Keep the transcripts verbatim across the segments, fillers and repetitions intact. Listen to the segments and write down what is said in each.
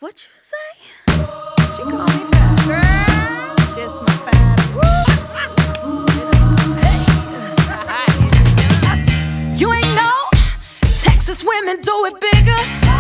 What you say? She call me fat girl. This my fat. Hey. You ain't know Texas women do it bigger.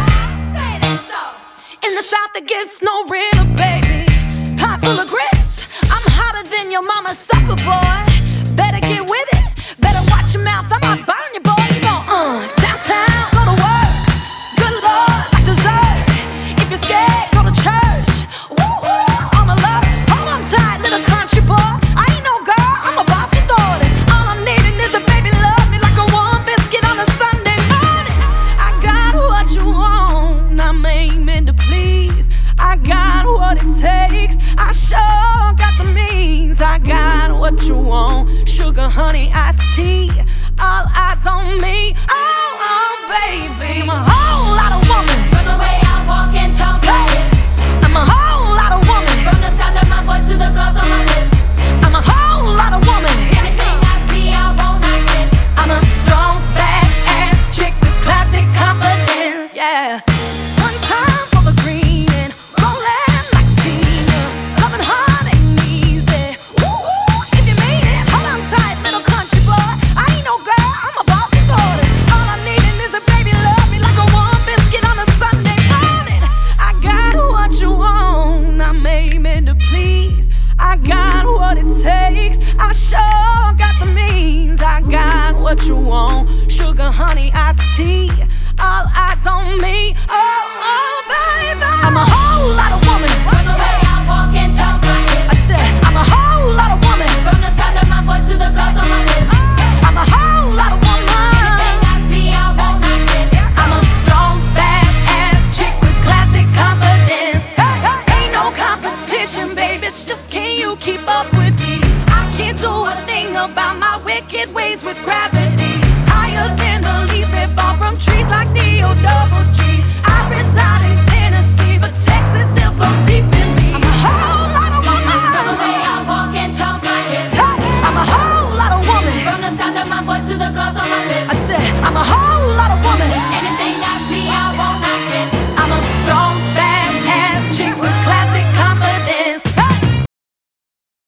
Say that so. In the South it gets no realer, baby. Pot full of grits. I'm hotter than your mama's supper, boy. Better get with it. Better watch your mouth. I might burn you, boy. You gon' uh downtown, go to work. Good Lord, like dessert. If you're scared, go to church. Woo woo, on alert. Hold on tight, little country boy. I ain't no girl, I'm a boss with orders. All I'm needing is a baby love me like a warm biscuit on a Sunday morning. I got what you want, I'm aiming to please. I got what it takes, I sure got the means. I got what you want, sugar, honey, iced tea. All eyes on me, oh, oh, baby. I'm a whole lot of woman. From the way I walk and talk my hips. I'm a whole lot of woman. From the sound of my voice to the gloss on my lips. I'm a whole lot of woman. Anything I see, I won't knock it. I'm a strong, badass chick with classic confidence, yeah. One time for the green and rollin' like Tina. Loving hard ain't easy. Woo, if you mean it, hold on tight, little country boy. I ain't no girl, I'm a boss with orders. All I'm needing is a baby love me like a warm biscuit on a Sunday morning. I got what you want, I'm aiming to please. I got what it takes, I sure got the means. I got what you want, sugar, honey, iced tea. All eyes on me, oh, oh, baby. I'm a whole lot of woman. From the way I walk and talk my hips. I said, I'm a whole lot of woman. From the sound of my voice to the gloss on my lips. I'm a whole lot of woman. Anything I see, I won't knock it. I'm a strong, badass chick with classic confidence. Hey, hey. Ain't no competition, baby. It's just can you keep up with me? I can't do a thing about my wicked ways with gravity. Higher than the leaves that fall from trees like Neo Double G.